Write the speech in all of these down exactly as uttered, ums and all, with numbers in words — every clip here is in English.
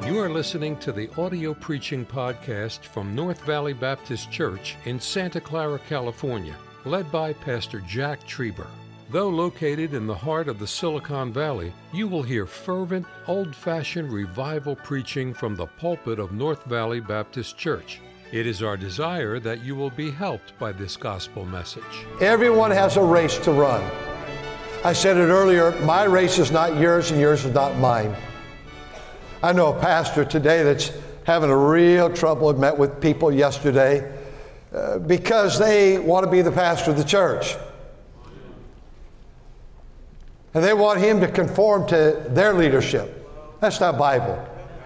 You are listening to the audio preaching podcast from North Valley Baptist Church in Santa Clara, California, led by Pastor Jack Trieber. Though located in the heart of the Silicon Valley, you will hear fervent, old-fashioned revival preaching from the pulpit of North Valley Baptist Church. It is our desire that you will be helped by this gospel message. Everyone has a race to run. I said it earlier, my race is not yours and yours is not mine. I know a pastor today that's having a real trouble. I met with people yesterday uh, because they want to be the pastor of the church. And they want him to conform to their leadership. That's not Bible.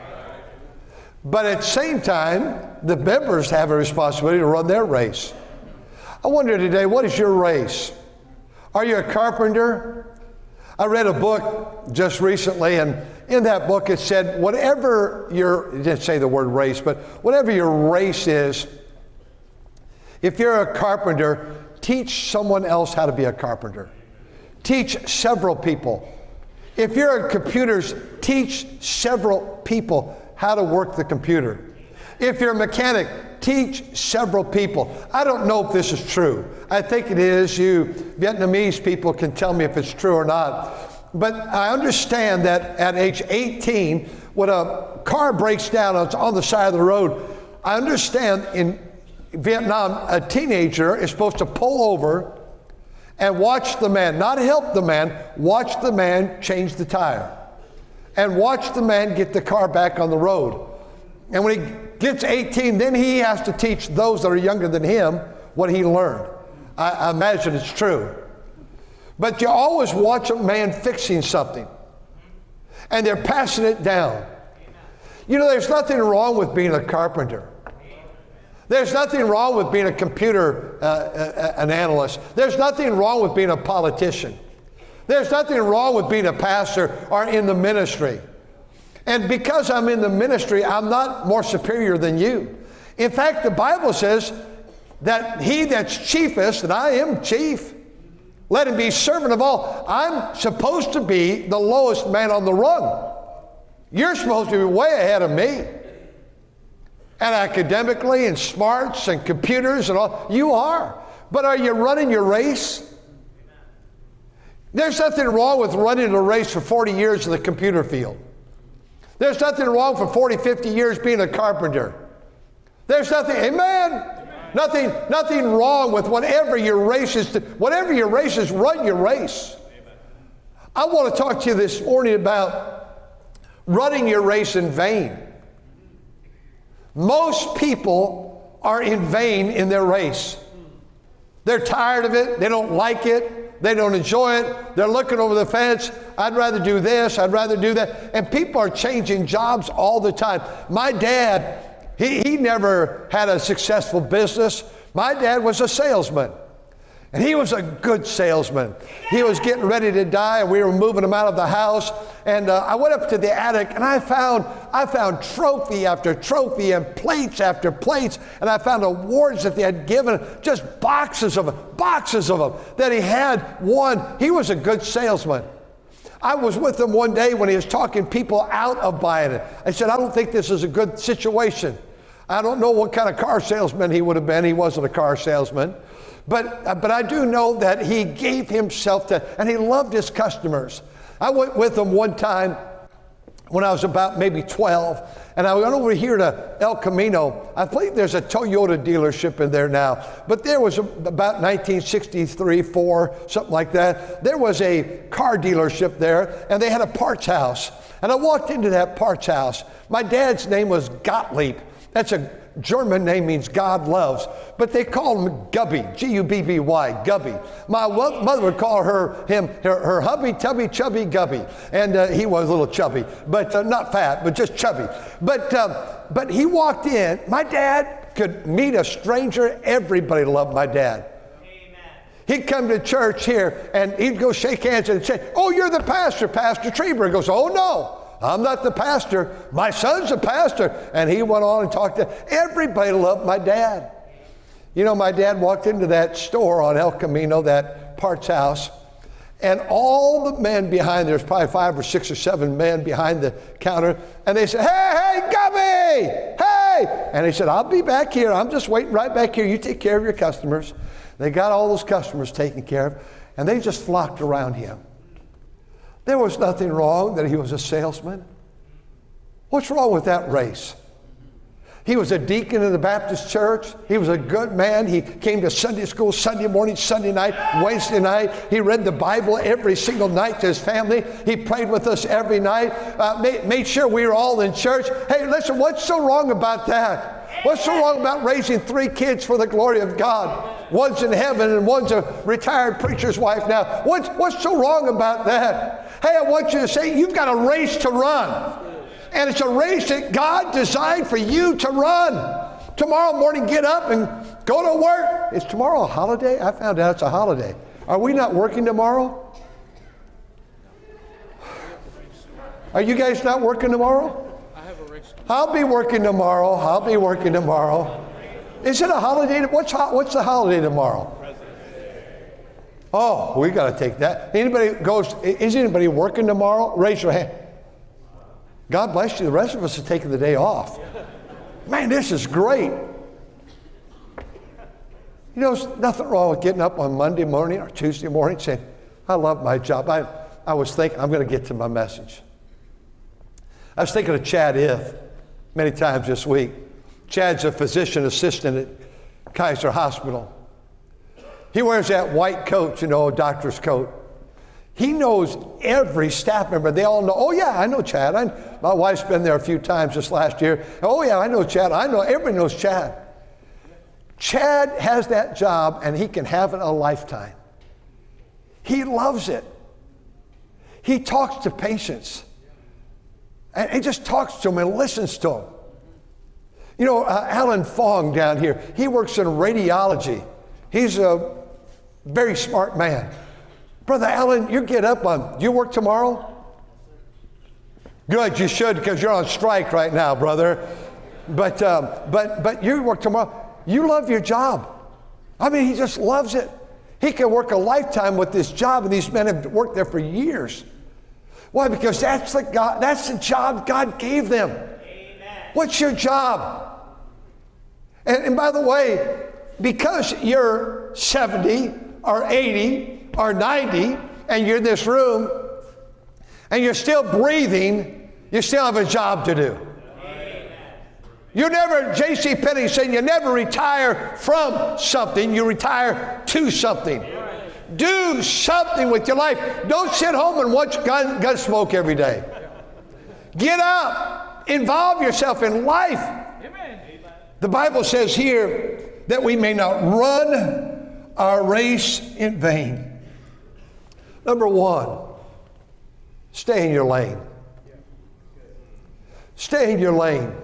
But at the same time, the members have a responsibility to run their race. I wonder today, what is your race? Are you a carpenter? I read a book just recently, and in that book it said, whatever your, it didn't say the word race, but whatever your race is, if you're a carpenter, teach someone else how to be a carpenter. Teach several people. If you're a computers, teach several people how to work the computer. If you're a mechanic, teach several people. I don't know if this is true. I think it is. You Vietnamese people can tell me if it's true or not. But I understand that at age eighteen, when a car breaks down on the side of the road, I understand in Vietnam, a teenager is supposed to pull over and watch the man, not help the man, watch the man change the tire. And watch the man get the car back on the road. And when he gets eighteen, then he has to teach those that are younger than him what he learned. I, I imagine it's true. But you always watch a man fixing something, and they're passing it down. You know, there's nothing wrong with being a carpenter. There's nothing wrong with being a computer, uh, an analyst. There's nothing wrong with being a politician. There's nothing wrong with being a pastor or in the ministry. And because I'm in the ministry, I'm not more superior than you. In fact, the Bible says that he that's chiefest, and I am chief, let him be servant of all. I'm supposed to be the lowest man on the rung. You're supposed to be way ahead of me. And academically and smarts and computers and all, you are. But are you running your race? There's nothing wrong with running a race for forty years in the computer field. There's nothing wrong for forty, fifty years being a carpenter. There's nothing, amen? Amen. Nothing, nothing wrong with whatever your race is. To, whatever your race is, run your race. Amen. I want to talk to you this morning about running your race in vain. Most people are in vain in their race. They're tired of it. They don't like it. They don't enjoy it. They're looking over the fence. I'd rather do this. I'd rather do that. And people are changing jobs all the time. My dad, he, he never had a successful business. My dad was a salesman. And he was a good salesman. He was getting ready to die, and we were moving him out of the house. And uh, I went up to the attic, and I found I found trophy after trophy and plates after plates. And I found awards that they had given, just boxes of them, boxes of them that he had won. He was a good salesman. I was with him one day when he was talking people out of buying it. I said, I don't think this is a good situation. I don't know what kind of car salesman he would have been. He wasn't a car salesman. But, uh, but I do know that he gave himself to, and he loved his customers. I went with him one time when I was about maybe twelve, and I went over here to El Camino. I believe there's a Toyota dealership in there now, but there was a, about nineteen sixty-three, four, something like that. There was a car dealership there, and they had a parts house. And I walked into that parts house. My dad's name was Gottlieb. That's a German name, means God loves, but they call him Gubby, G U B B Y, Gubby. My mother would call her him her, her hubby, tubby, chubby, Gubby, and uh, he was a little chubby, but uh, not fat, but just chubby. But um, but he walked in. My dad could meet a stranger. Everybody loved my dad. Amen. He'd come to church here, and he'd go shake hands and say, "Oh, you're the pastor, Pastor Trieber." He goes, "Oh no, I'm not the pastor. My son's the pastor." And he went on and talked to everybody. Loved my dad. You know, my dad walked into that store on El Camino, that parts house, and all the men behind, there's probably five or six or seven men behind the counter, and they said, "Hey, hey, hey, hey. And he said, I'll be back here. I'm just waiting right back here. You take care of your customers. They got all those customers taken care of, and they just flocked around him. There was nothing wrong that he was a salesman. What's wrong with that race? He was a deacon in the Baptist church. He was a good man. He came to Sunday school Sunday morning, Sunday night, Wednesday night. He read the Bible every single night to his family. He prayed with us every night, uh, made, made sure we were all in church. Hey, listen, what's so wrong about that? What's so wrong about raising three kids for the glory of God? One's in heaven and one's a retired preacher's wife now. What's, what's so wrong about that? Hey, I want you to say you've got a race to run. And it's a race that God designed for you to run. Tomorrow morning, get up and go to work. Is tomorrow a holiday? I found out it's a holiday. Are we not working tomorrow? Are you guys not working tomorrow? I have a race. I'll be working tomorrow. I'll be working tomorrow. Is it a holiday? What's, what's the holiday tomorrow? Oh, we got to take that. Anybody goes, is anybody working tomorrow? Raise your hand. God bless you. The rest of us are taking the day off. Man, this is great. You know, there's nothing wrong with getting up on Monday morning or Tuesday morning saying, I love my job. I, I was thinking, I'm going to get to my message. I was thinking of Chad Ith many times this week. Chad's a physician assistant at Kaiser Hospital. He wears that white coat, you know, a doctor's coat. He knows every staff member. They all know, oh, yeah, I know Chad. I, my wife's been there a few times this last year. Oh, yeah, I know Chad. I know, everybody knows Chad. Chad has that job, and he can have it a lifetime. He loves it. He talks to patients. And he just talks to them and listens to them. You know, uh, Alan Fong down here, he works in radiology. He's a very smart man. Brother Alan, you get up on, do you work tomorrow? Good, you should, because you're on strike right now, brother. But, um, but, but you work tomorrow. You love your job. I mean, he just loves it. He can work a lifetime with this job, and these men have worked there for years. Why? Because that's the, God, that's the job God gave them. Amen. What's your job? And, and by the way, because you're seventy or eighty, or ninety, and you're in this room, and you're still breathing, you still have a job to do. Amen. You never, J C Penney said, you never retire from something, you retire to something. Amen. Do something with your life. Don't sit home and watch gun, gun smoke every day. Get up. Involve yourself in life. Amen. The Bible says here that we may not run our race in vain. Number one, stay in your lane. Stay in your lane.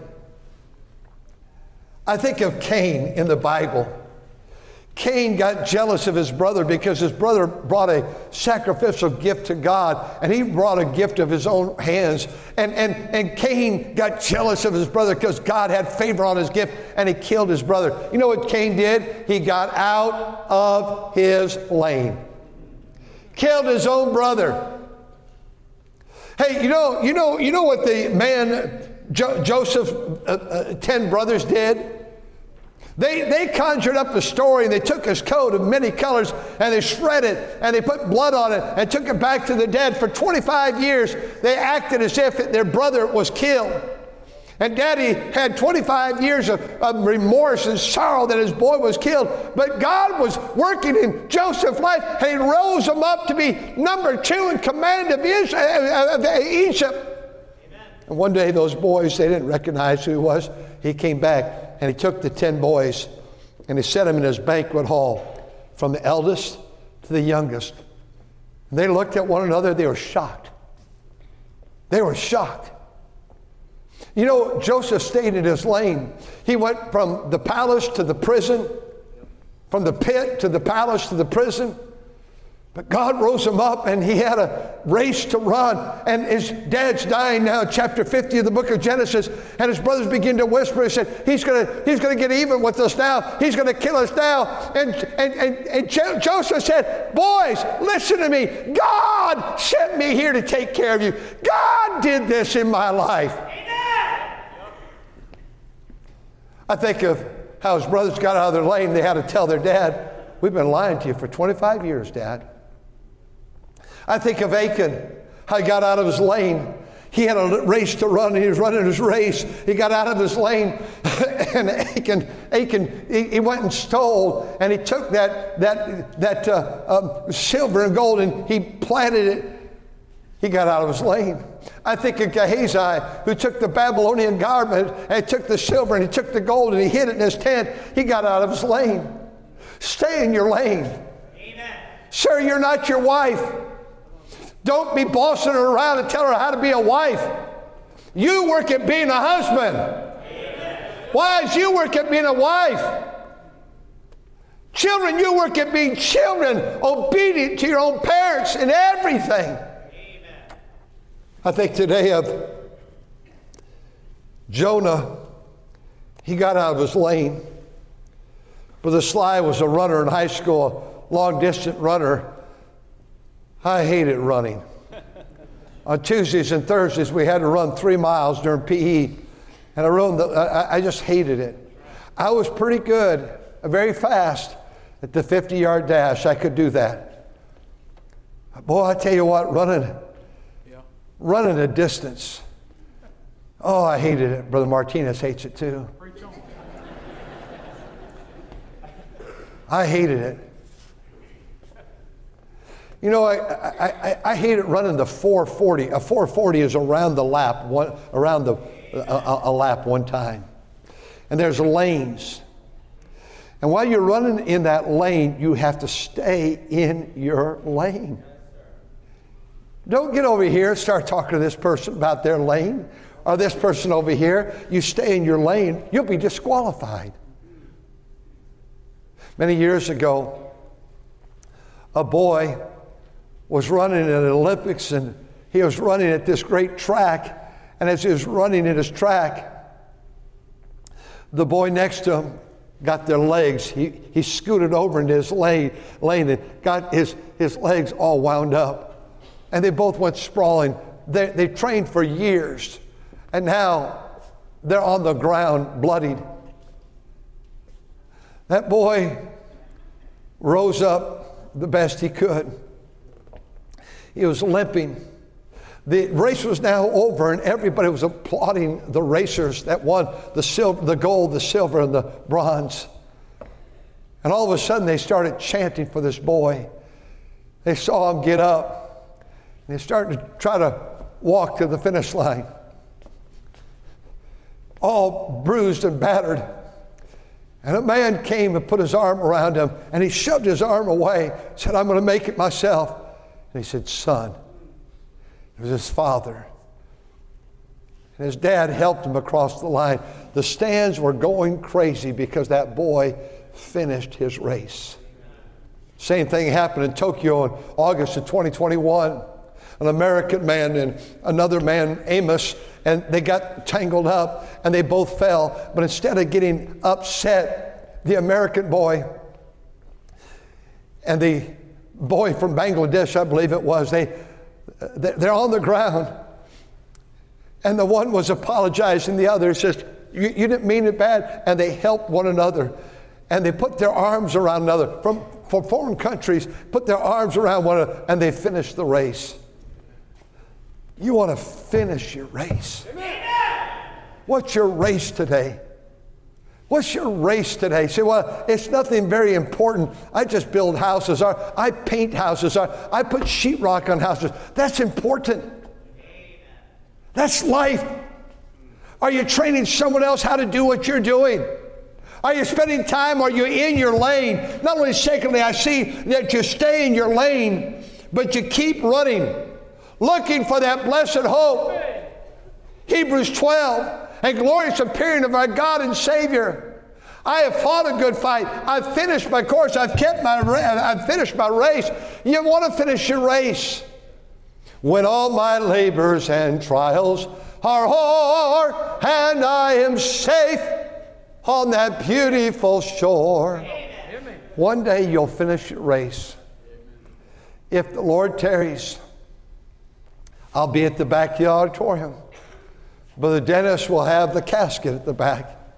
I think of Cain in the Bible. Cain got jealous of his brother because his brother brought a sacrificial gift to God, and he brought a gift of his own hands. And, and, and Cain got jealous of his brother because God had favor on his gift, and he killed his brother. You know what Cain did? He got out of his lane. Killed his own brother. Hey, you know, you know, you know what the man jo- Joseph's uh, uh, ten brothers did? They they conjured up a story, and they took his coat of many colors, and they shred it, and they put blood on it, and took it back to the dead. For twenty-five years, they acted as if their brother was killed. And Daddy had twenty-five years of, of remorse and sorrow that his boy was killed. But God was working in Joseph's life, and he rose him up to be number two in command of Egypt. Amen. And one day those boys, they didn't recognize who he was. He came back, and he took the ten boys, and he set them in his banquet hall, from the eldest to the youngest. And they looked at one another. They were shocked. They were shocked. You know, Joseph stayed in his lane. He went from the palace to the prison, from the pit to the palace to the prison. But God rose him up, and he had a race to run. And his dad's dying now, chapter fifty of the book of Genesis. And his brothers begin to whisper and said, he's going to he's going to get even with us now. He's going to kill us now. And, and, and, and Jo- Joseph said, boys, listen to me. God sent me here to take care of you. God did this in my life. I think of how his brothers got out of their lane. They had to tell their dad, we've been lying to you for twenty-five years, Dad. I think of Achan, how he got out of his lane. He had a race to run, and he was running his race. He got out of his lane, and Achan, Achan he, he went and stole, and he took that, that, that uh, um, silver and gold, and he planted it. He got out of his lane. I think of Gehazi, who took the Babylonian garment, and took the silver, and he took the gold, and he hid it in his tent. He got out of his lane. Stay in your lane. Amen. Sir, you're not your wife. Don't be bossing her around and tell her how to be a wife. You work at being a husband. Amen. Wives, you work at being a wife. Children, you work at being children, obedient to your own parents in everything. Amen. I think today of Jonah. He got out of his lane. Brother Sly was a runner in high school, a long-distance runner. I hated running. On Tuesdays and Thursdays, we had to run three miles during P E, and I, run the, I, I just hated it. I was pretty good, very fast at the fifty-yard dash. I could do that. Boy, I tell you what, running, yeah. running a distance. Oh, I hated it. Brother Martinez hates it too. I hated it. You know, I, I, I, I hated running the four forty. A four forty is around the lap, one, around the, a, a lap one time. And there's lanes. And while you're running in that lane, you have to stay in your lane. Don't get over here and start talking to this person about their lane or this person over here. You stay in your lane, you'll be disqualified. Many years ago, a boy was running in the Olympics, and he was running at this great track, and as he was running at his track, the boy next to him got their legs. He, he scooted over into his lane, lane and got his, his legs all wound up. And they both went sprawling. They, they trained for years, and now they're on the ground, bloodied. That boy rose up the best he could. He was limping. The race was now over, and everybody was applauding the racers that won the silver, the gold, the silver, and the bronze. And all of a sudden, they started chanting for this boy. They saw him get up, and they started to try to walk to the finish line, all bruised and battered. And a man came and put his arm around him, and he shoved his arm away, said, I'm going to make it myself. And he said, son. It was his father. And his dad helped him across the line. The stands were going crazy because that boy finished his race. Same thing happened in Tokyo in August of twenty twenty-one. An American man and another man, Amos, and they got tangled up and they both fell. But instead of getting upset, the American boy and the boy from Bangladesh, I believe it was, they, they're on the ground. And the one was apologizing, the other says, you, you didn't mean it bad. And they helped one another. And they put their arms around another. From, from foreign countries, put their arms around one another, and they finished the race. You want to finish your race. Amen. What's your race today? What's your race today? Say, well, it's nothing very important. I just build houses. Or I paint houses. Or I put sheetrock on houses. That's important. Amen. That's life. Are you training someone else how to do what you're doing? Are you spending time? Are you in your lane? Not only secondly, I see that you stay in your lane, but you keep running, looking for that blessed hope. Hebrews twelve. And glorious appearing of our God and Savior. I have fought a good fight. I've finished my course. I've kept my I've finished my race. You want to finish your race. When all my labors and trials are o'er, and I am safe on that beautiful shore. Amen. One day you'll finish your race. If the Lord tarries, I'll be at the back of the auditorium. Brother Dennis will have the casket at the back.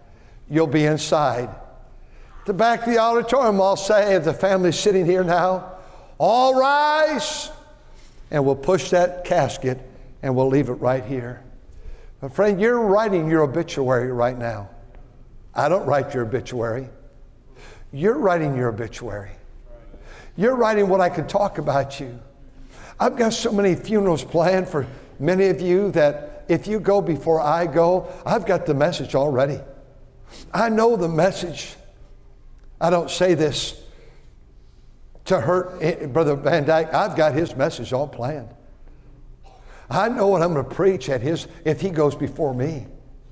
you'll be inside. At the back of the auditorium, I'll say, if the family's sitting here now, all rise, and we'll push that casket and we'll leave it right here. But friend, you're writing your obituary right now. I don't write your obituary. You're writing your obituary. You're writing what I could talk about you. I've got so many funerals planned for many of you that if you go before I go, I've got the message already. I know the message. I don't say this to hurt Brother Van Dyke. I've got his message all planned. I know what I'm going to preach at his if he goes before me.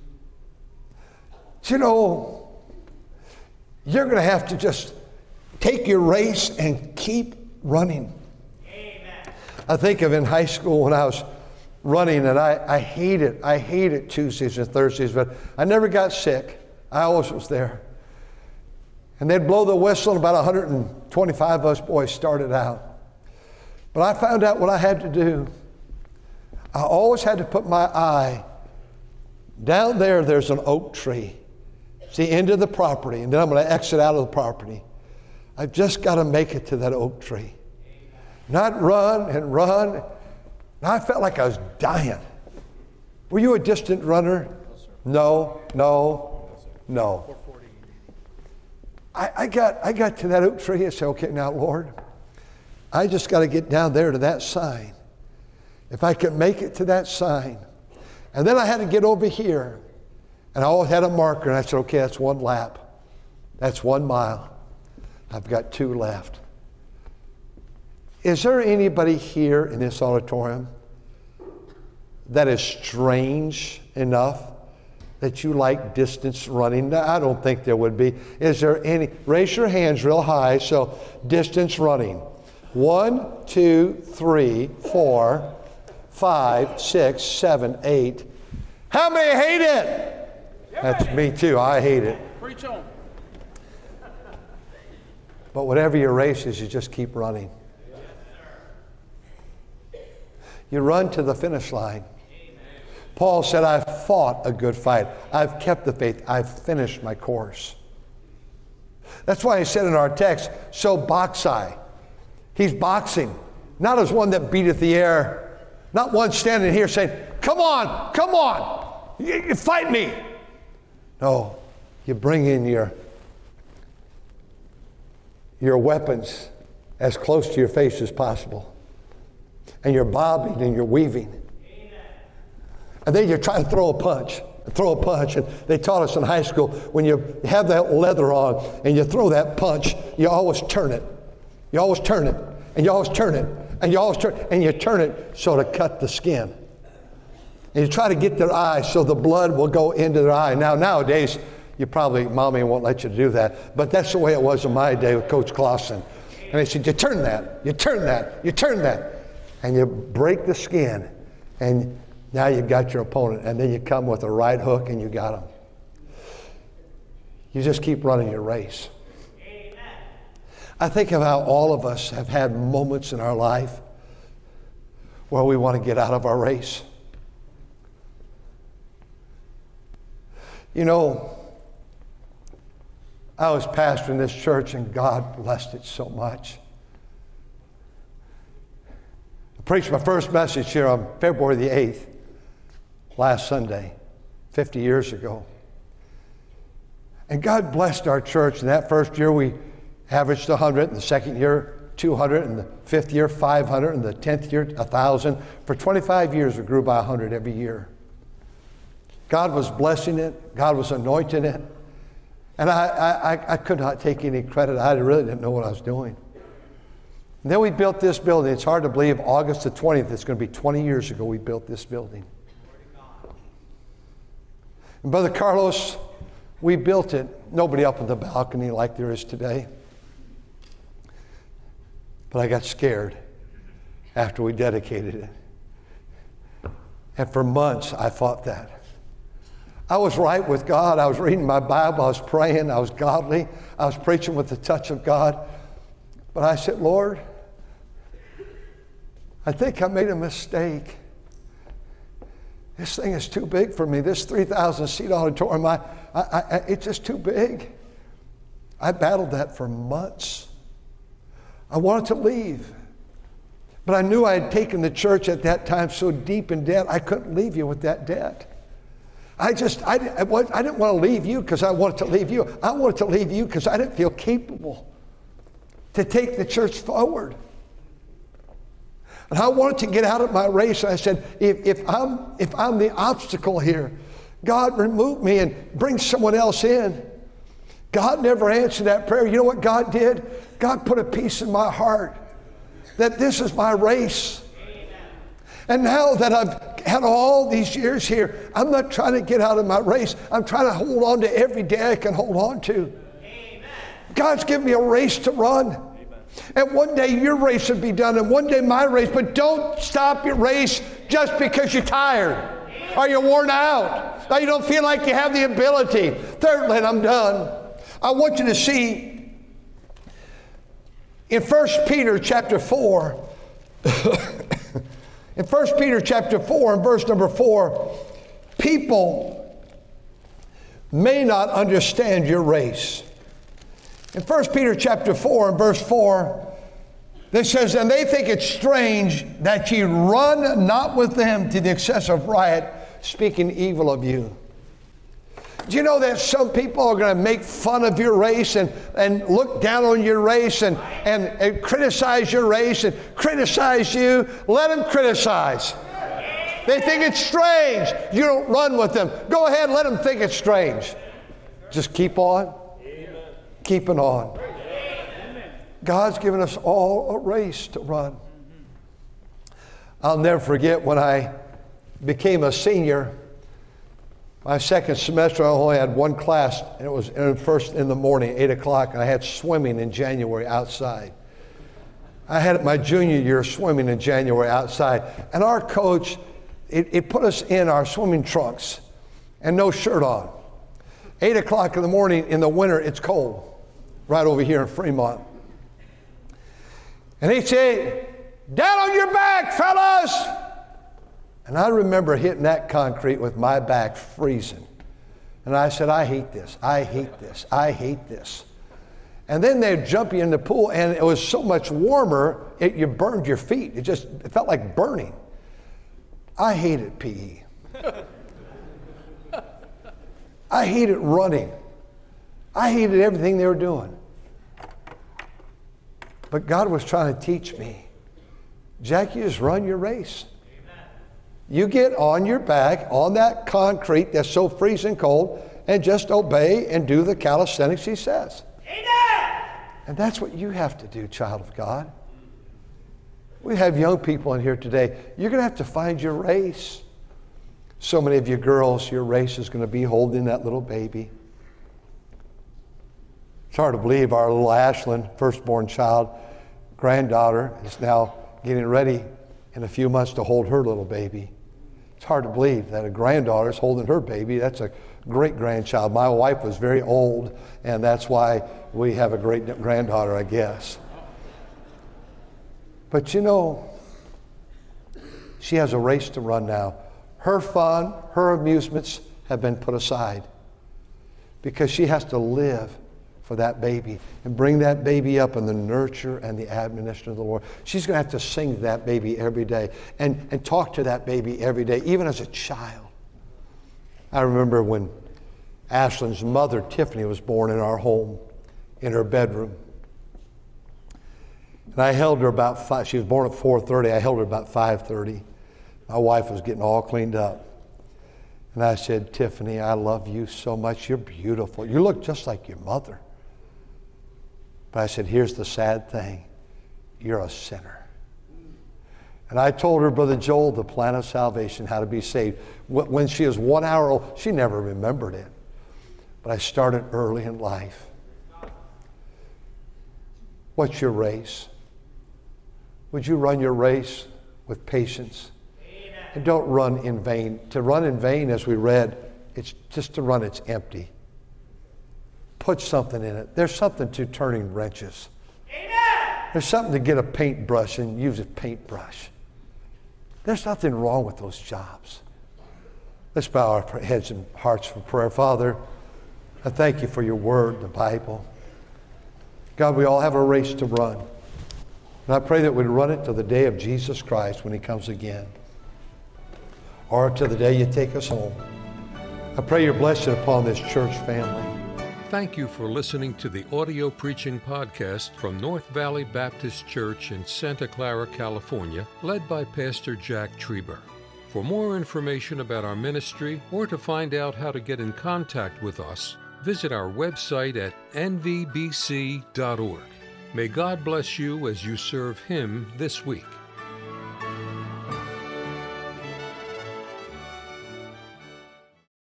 But you know, you're going to have to just take your race and keep running. Amen. I think of in high school when I was running, and I, I hate it. I hated Tuesdays and Thursdays, but I never got sick. I always was there. And they'd blow the whistle, and about one hundred twenty-five of us boys started out. But I found out what I had to do. I always had to put my eye down there. There's an oak tree. It's the end of the property, and then I'm going to exit out of the property. I've just got to make it to that oak tree. Not run and run. And I felt like I was dying. Were you a distant runner? No, no, no. I, I got I got to that oak tree and said, okay, now, Lord, I just got to get down there to that sign. If I could make it to that sign. And then I had to get over here. And I always had a marker, and I said, okay, that's one lap. That's one mile. I've got two left. Is there anybody here in this auditorium that is strange enough that you like distance running? No, I don't think there would be. Is there any? Raise your hands real high. So distance running. One, two, three, four, five, six, seven, eight. How many hate it? That's me too. I hate it. Preach on. But whatever your race is, you just keep running. You run to the finish line. Paul said, I've fought a good fight. I've kept the faith. I've finished my course. That's why he said in our text, so box I. He's boxing, not as one that beateth the air, not one standing here saying, come on, come on, you, you fight me. No, you bring in your, your weapons as close to your face as possible. And you're bobbing and you're weaving. Amen. And then you try to throw a punch, throw a punch. And they taught us in high school, when you have that leather on and you throw that punch, you always turn it. You always turn it, and you always turn it, and you always turn it, and you turn it so to cut the skin. And you try to get their eye so the blood will go into their eye. Now, nowadays, you probably, Mommy won't let you do that, but that's the way it was in my day with Coach Clausen. And they said, you turn that, you turn that, you turn that. And you break the skin, and now you've got your opponent. And then you come with a right hook, and you got him. You just keep running your race. Amen. I think of how all of us have had moments in our life where we want to get out of our race. You know, I was pastoring this church, and God blessed it so much. I preached my first message here on February the eighth, last Sunday, fifty years ago. And God blessed our church. In that first year, we averaged one hundred, and the second year, two hundred, and the fifth year, five hundred, and the tenth year, one thousand. For twenty-five years, we grew by one hundred every year. God was blessing it. God was anointing it. And I, I, I could not take any credit. I really didn't know what I was doing. And then we built this building. It's hard to believe August the twentieth, it's going to be twenty years ago we built this building. And Brother Carlos, we built it. Nobody up on the balcony like there is today. But I got scared after we dedicated it. And for months I fought that. I was right with God. I was reading my Bible. I was praying. I was godly. I was preaching with the touch of God. But I said, Lord, I think I made a mistake. this thing is too big for me. This three thousand seat auditorium, I, I, I, it's just too big. I battled that for months. I wanted to leave. But I knew I had taken the church at that time so deep in debt, I couldn't leave you with that debt. I just, I, I, I didn't want to leave you because I wanted to leave you. I wanted to leave you because I didn't feel capable to take the church forward. And I wanted to get out of my race. And I said, if, if, I'm, if I'm the obstacle here, God, remove me and bring someone else in. God never answered that prayer. You know what God did? God put a peace in my heart that this is my race. And now that I've had all these years here, I'm not trying to get out of my race. I'm trying to hold on to every day I can hold on to. God's given me a race to run. And one day your race will be done, and one day my race. But don't stop your race just because you're tired or you're worn out or you don't feel like you have the ability. Thirdly, and I'm done, I want you to see in First Peter chapter four, in First Peter chapter four and verse number four, people may not understand your race. In First Peter chapter four and verse four, it says, and they think it strange that ye run not with them to the excess of riot, speaking evil of you. Do you know that some people are going to make fun of your race and, and look down on your race and, and, and criticize your race and criticize you? Let them criticize. They think it's strange. You don't run with them. Go ahead, let them think it's strange. Just keep on. Keeping on. God's given us all a race to run. I'll never forget when I became a senior. My second semester, I only had one class, and it was in first in the morning, eight o'clock, and I had swimming in January outside. I had my junior year swimming in January outside, and our coach, it, it put us in our swimming trunks and no shirt on. Eight o'clock in the morning in the winter, it's cold, right over here in Fremont. And he said, down on your back, fellas! And I remember hitting that concrete with my back freezing. And I said, I hate this, I hate this, I hate this. And then they'd jump you in the pool, and it was so much warmer, it, you burned your feet. It just it felt like burning. I hated P E. I hated running. I hated everything they were doing. But God was trying to teach me, Jack, you just run your race. You get on your back on that concrete that's so freezing cold and just obey and do the calisthenics he says. Amen. And that's what you have to do, child of God. We have young people in here today. You're going to have to find your race. So many of you girls, your race is going to be holding that little baby. It's hard to believe our little Ashlyn, firstborn child, granddaughter, is now getting ready in a few months to hold her little baby. It's hard to believe that a granddaughter is holding her baby. That's a great-grandchild. My wife was very old, and that's why we have a great-granddaughter, I guess. But you know, she has a race to run now. Her fun, her amusements have been put aside because she has to live for that baby and bring that baby up in the nurture and the admonition of the Lord. She's going to have to sing to that baby every day and, and talk to that baby every day, even as a child. I remember when Ashlyn's mother, Tiffany, was born in our home, in her bedroom. And I held her about five, she was born at four thirty, I held her about five thirty. My wife was getting all cleaned up. And I said, Tiffany, I love you so much. You're beautiful. You look just like your mother. But I said, here's the sad thing. You're a sinner. And I told her, Brother Joel, the plan of salvation, how to be saved. When she was one hour old, she never remembered it. But I started early in life. What's your race? Would you run your race with patience? Amen. And don't run in vain. To run in vain, as we read, it's just to run, it's empty. Put something in it. There's something to turning wrenches. Amen. There's something to get a paintbrush and use a paintbrush. There's nothing wrong with those jobs. Let's bow our heads and hearts for prayer. Father, I thank you for your word, the Bible. God, we all have a race to run. And I pray that we'd run it to the day of Jesus Christ when he comes again, or to the day you take us home. I pray your blessing upon this church family. Thank you for listening to the audio preaching podcast from North Valley Baptist Church in Santa Clara, California, led by Pastor Jack Trieber. For more information about our ministry or to find out how to get in contact with us, visit our website at n v b c dot org. May God bless you as you serve Him this week.